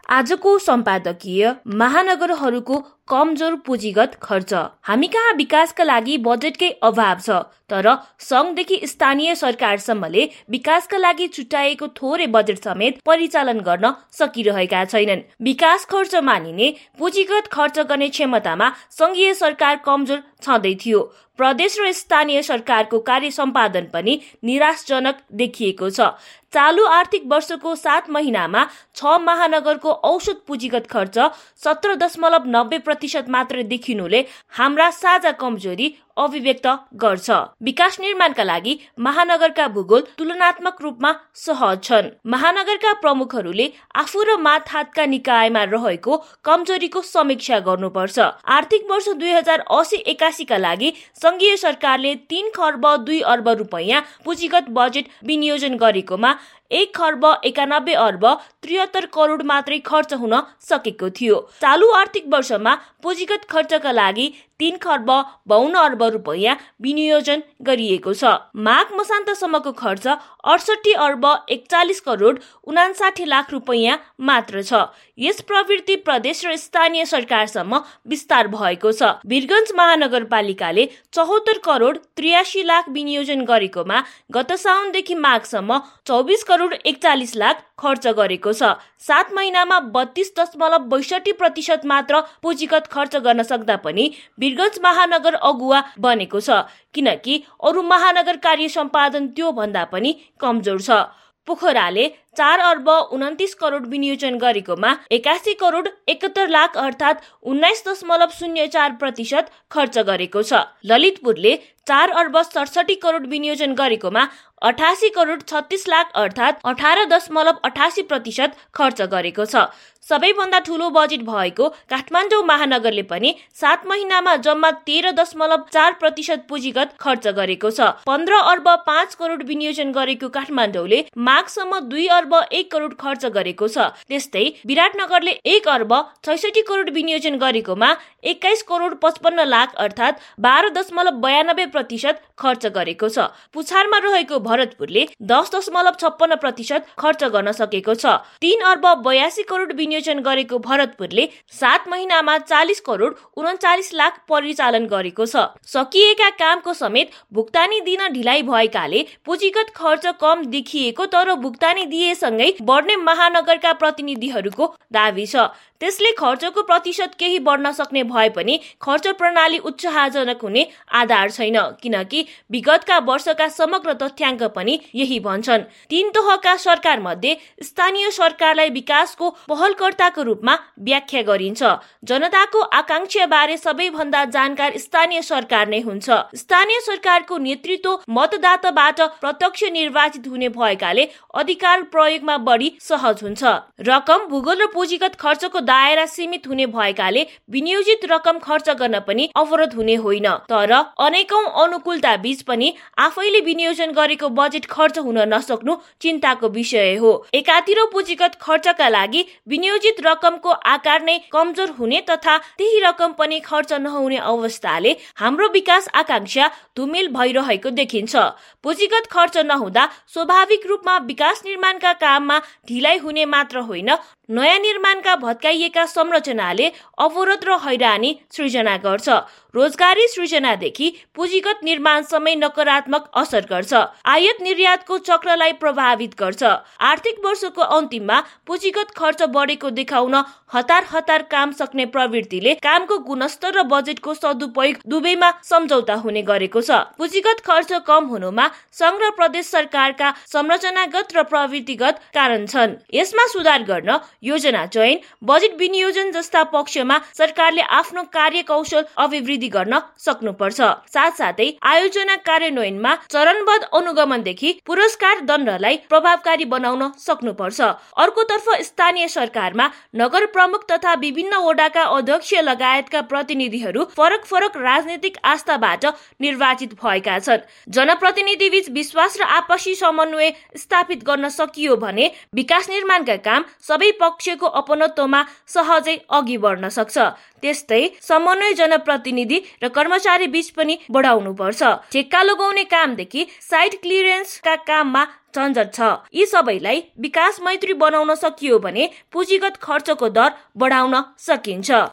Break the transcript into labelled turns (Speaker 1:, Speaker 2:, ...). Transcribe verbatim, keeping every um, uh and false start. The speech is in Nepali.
Speaker 1: आजको सम्पादकीय महानगरहरूको कमजोर पुँजीगत खर्च। हामी कहाँ विकासका लागि बजेटकै अभाव छ, तर सङ्घदेखि स्थानीय सरकारसम्मले विकासका लागि छुट्याएको थोरै बजेट समेत परिचालन गर्न सकिरहेका छैनन्। विकास खर्च मानिने पुँजीगत खर्च गर्ने क्षमतामा सङ्घीय सरकार कमजोर छँदै थियो। प्रदेश र स्थानीय सरकारको कार्य सम्पादन पनि निराशजनक देखिएको छ। चालु आर्थिक वर्षको सात महिनामा छ महानगरको औसत पुँजीगत खर्च सत्र दशमलव नब्बे प्रतिशत मात्र देखिनुले हाम्रा साझा कमजोरी अभिव्यक्त गर्छ। विकास निर्माणका लागि महानगरका भूगोल तुलनात्मक रूपमा सहज छन्। महानगरका प्रमुखहरूले आफू र मातहातका निकायमा रहेको कमजोरीको समीक्षा गर्नुपर्छ। आर्थिक वर्ष दुई हजार असी एकासीका लागि सङ्घीय सरकारले तीन खर्ब दुई अर्ब रुपैयाँ पुँजीगत बजेट विनियोजन गरेकोमा एक खर्ब एकानब्बे अर्ब त्रिहत्तर करोड मात्रै खर्च हुन सकेको थियो। चालु आर्थिक वर्षमा पुँजीगत खर्चका लागि तीन खर्ब बाउन्न अर्ब रुपैयाँ विनियोजन गरिएको छ। माघ मसान्तसम्मको खर्च अडसठी अर्ब एकचालिस करोड उनासाठी लाख रुपैयाँ मात्र छ। यस प्रवृत्ति प्रदेश र स्थानीय सरकारसम्म विस्तार भएको छ। वीरगञ्ज महानगरपालिकाले चौहत्तर करोड त्रियासी लाख विनियोजन गरेकोमा गत साउनदेखि माघसम्म चौबिस करोड एकचालिस लाख खर्च गरेको छ। सात महिनामा बत्तीस दशमलव बैसठी प्रतिशत मात्र पुँजीगत खर्च गर्न सक्दा पनि वीरगञ्ज महानगर अगुवा बनेको छ, किनकि अरू महानगर कार्य सम्पादन त्यो भन्दा पनि कमजोर छ। पोखराले चार अर्ब उन्तिस करोड विनियोजन गरेकोमा एकासी करोड एकहत्तर लाख अर्थात् उन्नाइस दशमलव शून्य चार प्रतिशत खर्च गरेको छ। ललितपुरले चार अर्ब सडसठी करोड विनियोजन गरेकोमा अठासी करोड छत्तीस लाख अर्थात् अठार दशमलव अठासी प्रतिशत खर्च गरेको छ। सबैभन्दा ठूलो बजेट भएको काठमाडौँ महानगरले पनि सात महिनामा जम्मा तेह्र दशमलव चार प्रतिशत पुँजीगत खर्च गरेको छ। पन्ध्र अर्ब पाँच करोड विनियोजन गरेको काठमाडौँले माघसम्म दुई अर्ब एक करोड खर्च गरेको छ। त्यस्तै विराटनगरले एक अर्ब छैसठी करोड विनियोजन गरेकोमा एक्काइस करोड पचपन्न लाख अर्थात् बाह्र दशमलव बयानब्बे प्रतिशत खर्च गरेको छ। पुछारमा रहेको भरतपुरले दस दशमलव छप्पन्न प्रतिशत खर्च गर्न सकेको छ। तीन अर्ब बयासी करोड विनियोजन गरेको भरतपुरले सात महिनामा चालिस करोड उन्चालिस लाख परिचालन गरेको छ। सकिएका कामको समेत भुक्तानी दिन ढिलाइ भएकाले पुँजीगत खर्च कम देखिएको, तर भुक्तानी दिएसँगै बढ्ने महानगरका प्रतिनिधिहरूको दाबी छ। त्यसले खर्चको प्रतिशत केही बढ्न सक्ने भए पनि खर्च प्रणाली उत्साहजनक हुने आधार छैन, किनकि विगतका वर्षका समग्र तथ्याङ्क पनि यही भन्छन्। तीन तहका सरकार मध्ये स्थानीय सरकारलाई विकासको पहलकर्ताको रूपमा व्याख्या गरिन्छ। जनताको आकांक्षा बारे सबैभन्दा जानकार स्थानीय सरकार नै हुन्छ। स्थानीय सरकारको नेतृत्व मतदाताबाट प्रत्यक्ष निर्वाचित हुने भएकाले अधिकार प्रयोगमा बढी सहज हुन्छ। रकम, भूगोल र पुँजीगत खर्चको दायरा सीमित हुने भएकाले विनियोजित रकम खर्च गर्न पनि अवरोध हुने होइन, तर अनेकौं अनुकूलता बीच पनि आफैले विनियोजन गरेको बजेट खर्च हुन नसक्नु चिन्ताको विषय हो। एकातिर पुँजीगत खर्चका लागि विनियोजित रकमको आकार नै कमजोर हुने तथा त्यही रकम पनि खर्च नहुने अवस्थाले हाम्रो विकास आकांक्षा धुमिल भइरहेको देखिन्छ। पुँजीगत खर्च नहुँदा स्वाभाविक रूपमा विकास निर्माणका काममा ढिलाइ हुने मात्र होइन, नयाँ निर्माणका भत्काइएका संरचनाले अवरोध र हैरानी सृजना गर्छ। रोजगारी सृजनादेखि पुँजीगत निर्माणसम्मै नकारात्मक असर गर्छ। आयात निर्यातको चक्रलाई प्रभावित गर्छ। आर्थिक वर्षको अन्तिममा पुँजीगत खर्च बढेको देखाउन हतार हतार काम सक्ने प्रवृत्तिले कामको गुणस्तर र बजेटको सदुपयोग दुवैमा सम्झौता हुने गरेको छ। पुँजीगत खर्च कम हुनुमा संघ र प्रदेश सरकारका संरचनागत र प्रवृत्तिगत कारण छन्। यसमा सुधार गर्न योजना चयन, बजेट विनियोजन जस्ता पक्षमा सरकारले आफ्नो कार्यकौशल अभिवृद्धि गर्न सक्नुपर्छ। साथसाथै आयोजना कार्यान्वयनमा चरणबद्ध अनुगमनदेखि पुरस्कार दण्डलाई प्रभावकारी बनाउन सक्नुपर्छ। अर्कोतर्फ स्थानीय सरकारमा नगर प्रमुख तथा विभिन्न वडाका अध्यक्ष लगायतका प्रतिनिधिहरू फरक फरक राजनीतिक आस्थाबाट निर्वाचित भएका छन्। जनप्रतिनिधि बीच विश्वास र आपसी समन्वय स्थापित गर्न सकियो भने विकास निर्माणका काम सबै पक्षको अपनत्वमा सहजै अघि बढ्न सक्छ। त्यस्तै समन्वय जनप्रतिनिधि र कर्मचारी बीच पनि बढाउनु पर्छ। ठेक्का लगाउने कामदेखि साइट क्लियरेन्सका काममा झन्झट छ। यी सबैलाई विकास मैत्री बनाउन सकियो भने पुँजीगत खर्चको दर बढाउन सकिन्छ।